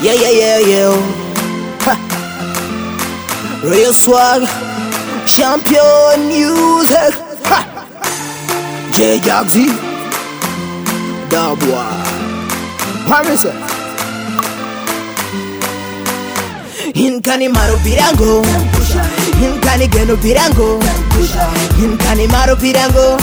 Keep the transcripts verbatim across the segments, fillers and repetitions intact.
Yeah, yeah, yeah, yeah. Ha. Real swag, champion music. Ha. J Jagsy, da boy. What is it? Hinkani maro pirango, hinkani geno pirango, hinkani maro pirango,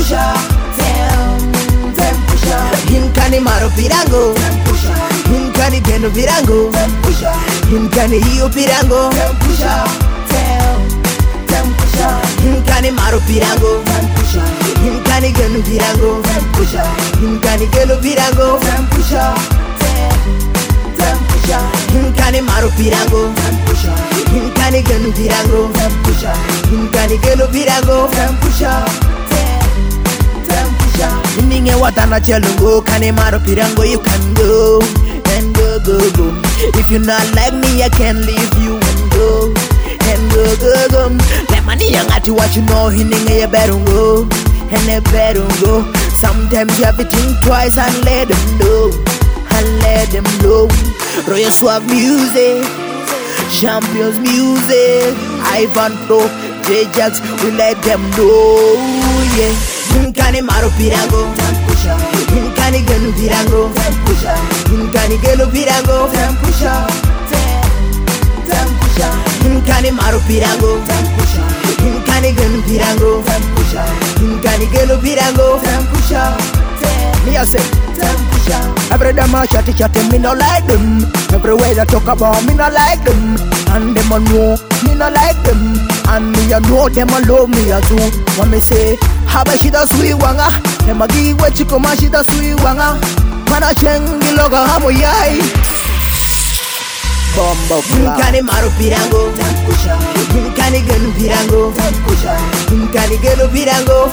hinkani maro pirango, hinkani geno pirango, hinkani hiyo pirango, hinkani maro pirango, hinkani geno pirango, hinkani geno pirango, hinkani maro pirango, hinkani geno pirango, hinkani geno pirango. Ninge watana chelungo, kani maro pirango, you can go and go go go. If you not like me, I can't leave you and go and go go go. Let money young at you what you know, hinning you better go and they better go. Sometimes you have to think twice and let them know and let them know. Royal Swag music, champions music, Ivan Pro, J Jax, we let them know, yeah. Hinkani maro pirango, hinkani genu pirango, hinkani genu pirango, hinkani maro pirango, hinkani genu pirango, hinkani genu pirango. Me I say, every them a chatty chatty, me no like them. Every way they talk about me no like them. And them a know me no like them. And me a know them a love me a too. When me say, haba she da sweet wanga, them a give what you come and she da sweet wanga. Man a chengi logo hamo yai. Bombo club. Hinkani maro pirango, hinkani genu pirango, hinkani genu pirango.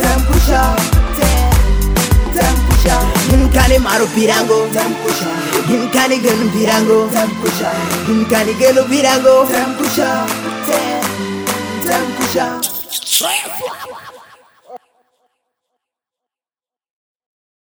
Hinkani maro pirango, hinkani genu pirango, hinkani genu pirango.